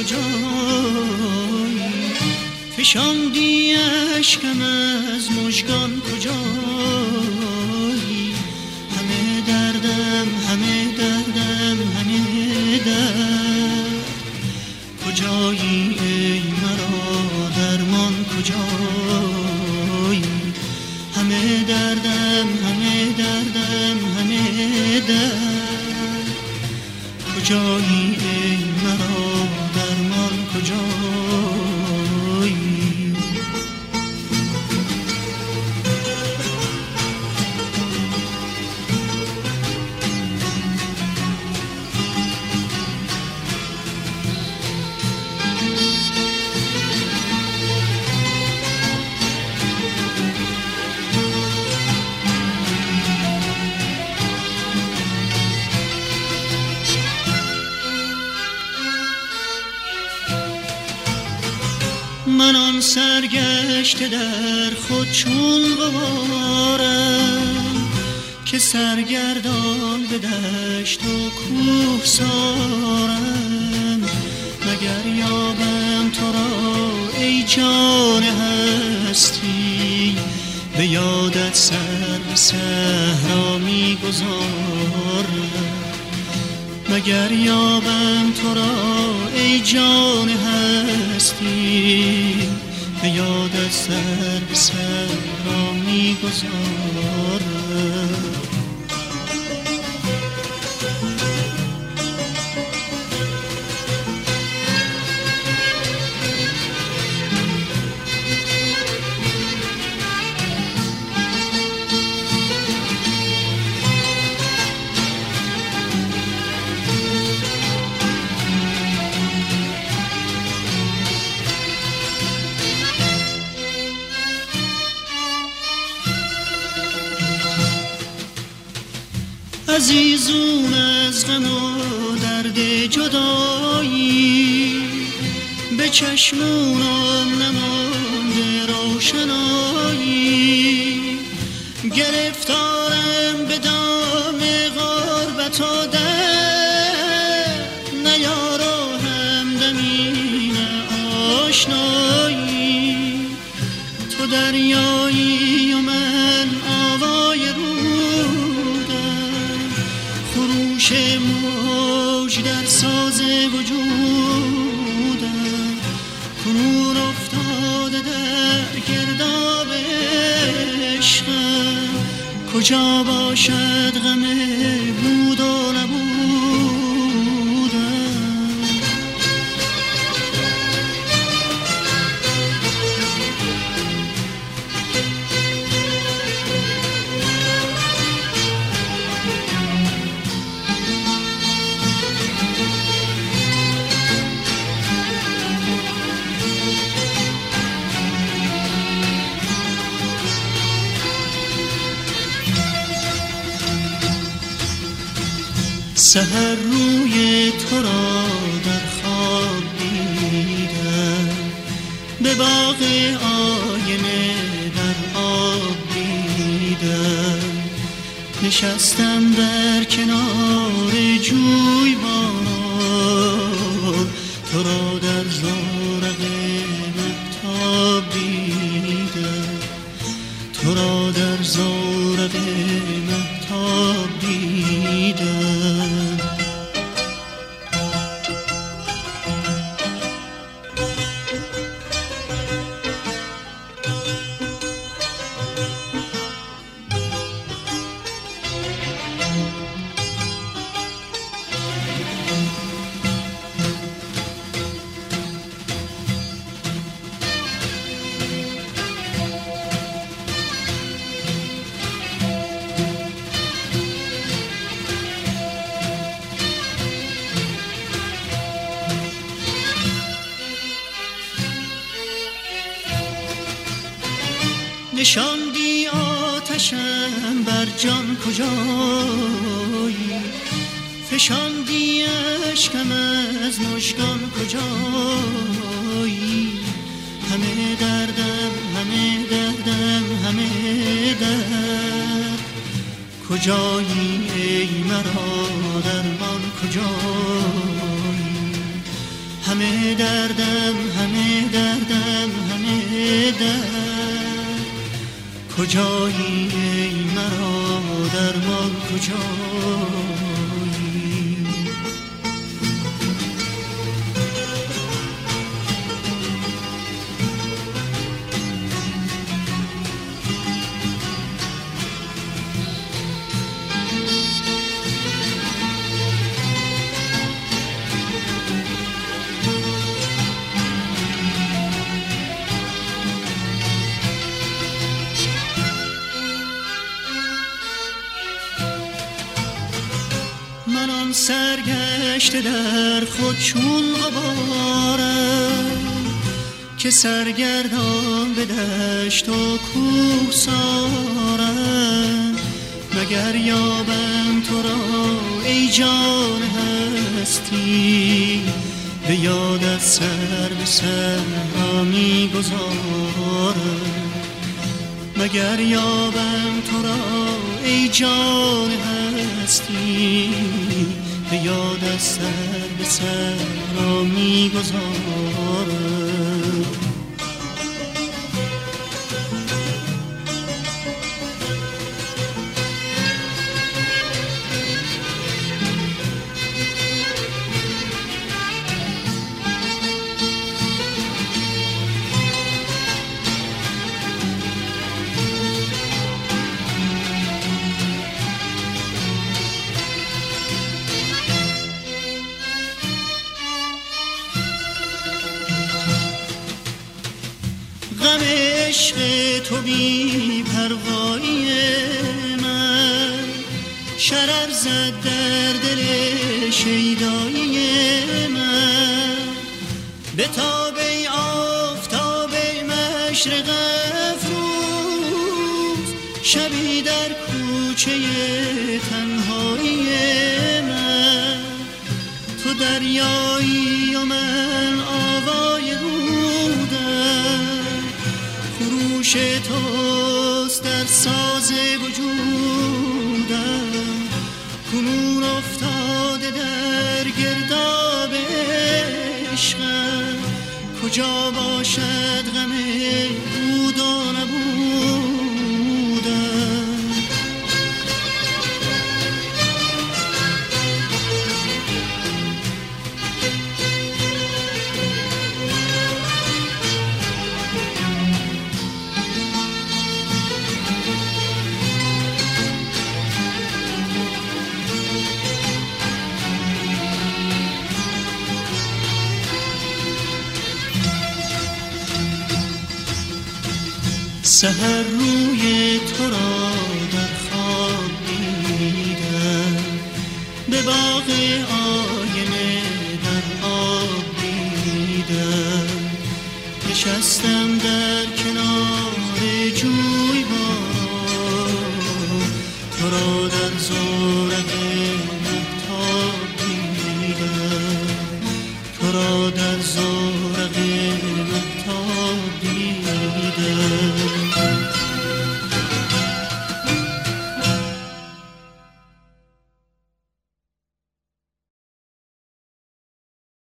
کجایی، فشاندی اشکم از مژگان کجایی، همه دردم همه دردم همه درد کجایی، ای مرا درمان کجایی، همه دردم همه دردم همه درد کجایی، ای مرا درمان کجایی. من آن سرگشته در خود چون غبارم که سرگردان به دشت و کوه سارم، مگر یابم تو را ای جان هستی، به یادت سر به صحرا می گذارم، مگر یابم تو را ای جان هستی، به یادت سر به صحرا می گذارم. عزیزون از غم و درد جدایی، به چشمونم نمانده روشنایی، گرفتارم به دام غربت و درد، نیارو همدمین آشنایی، تو دریایی و من آوای خروش موج در ساز وجودم، کنون افتاده در گرداب عشقم، کجا باشد غم بود و نبودم. سحر روی تو را در خواب دیدم، به باغ آینه در آب دیدم، نشستم در کنار جوی باران، تو را در زورق مهتاب دیدم، تو را در زورق مهتاب دیدم. نشاندی آتشم بر جان کجایی، فشاندی اشکم از مژگان کجایی، همه دردم همه دردم همه درد کجایی، ای مرا درمان کجایی، همه دردم همه دردم همه درد. کجایی ای مرا درمان کجایی؟ منم سرگشته در خود چون غبارم، که سرگردان به دشت و کوه سارم. مگر یابم تو را ای جان هستی، به یادت سر به سر می گذارم. مگر یابم تو را ای جان هستی، به یاد سر به سر را می گذارم. غم عشق تو بی پروایی من، شرر زد در دل شیدایی من. به تاب ای آفتاب ای مشرق افروز، شبی در کوچه تنهایی من. تو دریایی و من آوای رودم، خروش توست در ساز وجودم. کنون افتاده در گرداب عشقم، کجا باشد غم بود و نبودم. سحر روی تو را در خواب دیدم، به باغ آینه در آب دیدم. نشستم در کنار جویبار، تو را در زورق مهتاب دیدم. تو را در زورق